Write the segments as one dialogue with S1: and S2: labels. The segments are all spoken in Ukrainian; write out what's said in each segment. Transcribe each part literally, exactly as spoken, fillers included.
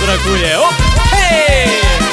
S1: бракує. Оп! Хей!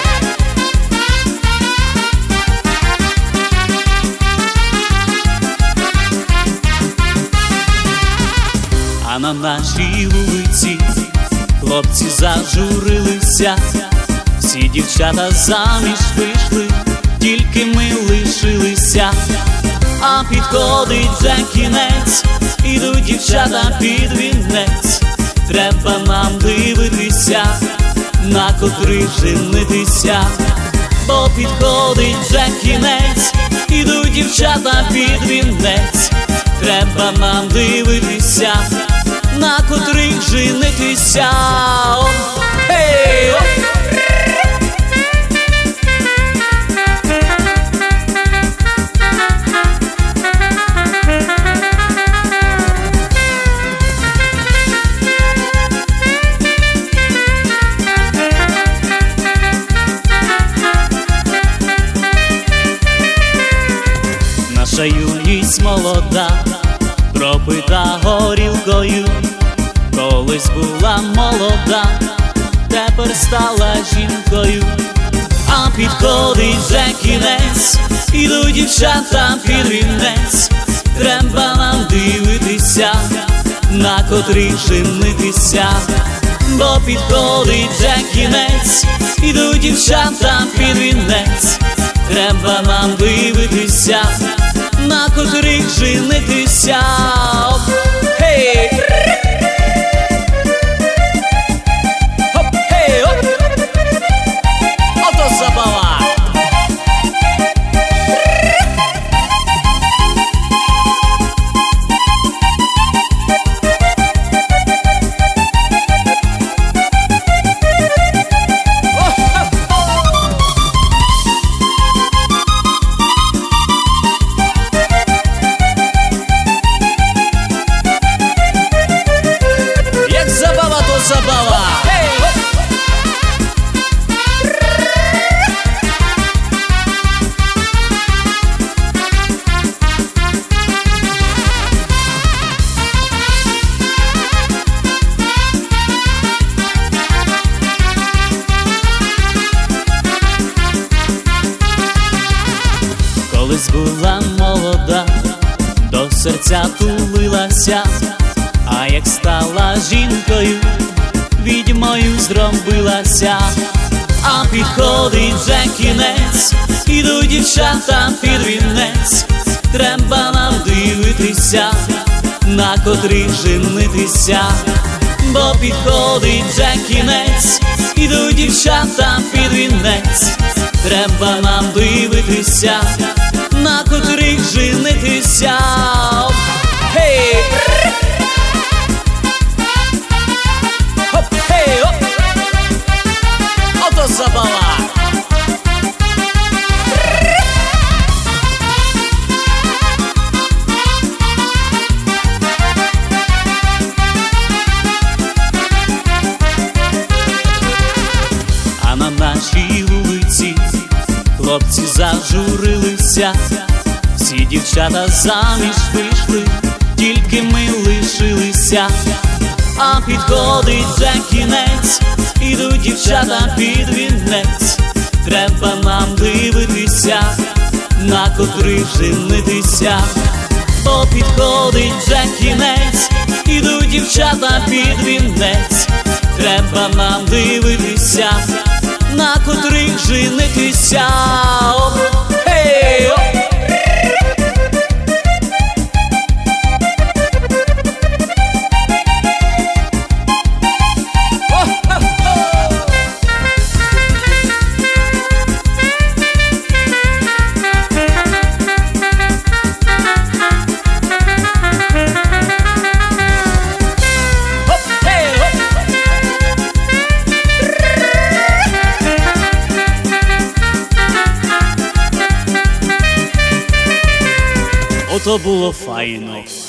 S1: А на нашій вулиці хлопці зажурилися, всі дівчата заміж вийшли, тільки ми лишилися. А підходить вже кінець, ідуть дівчата під вінець. Треба нам дивитися, на котрих женитися. Бо підходить вже кінець, ідуть дівчата під вінець. Треба нам дивитися, на котрих женитися. Хей! Наша юність молода, пропита горілкою. Колись була молода, тепер стала жінкою. А підходить вже кінець, ідуть дівчата під вінець. Треба нам дивитися, на котрих женитися. Бо підходить вже кінець, ідуть дівчата під вінець. Треба нам дивитися, на котрих женитися. Хей! Хоп, хей, оп! Ото забава! Забава! Hey! Колись була молода, до серця тулилася, а як стала жінкою, відьмою зробилася. А підходить вже кінець, ідуть дівчата під вінець. Треба нам дивитися, на котрих женитися. Бо підходить вже кінець, ідуть дівчата під вінець. Треба нам дивитися, на котрих женитися. Хей! Забава! А на нашій вулиці хлопці зажурилися, всі дівчата заміж вийшли, тільки ми лишилися. А підходить вже кінець, ідуть дівчата під вінець. Треба нам дивитися, на котрих женитися. Бо підходить вже кінець, ідуть дівчата під вінець. Треба нам дивитися, на котрих женитися. Хей! Ото було файно.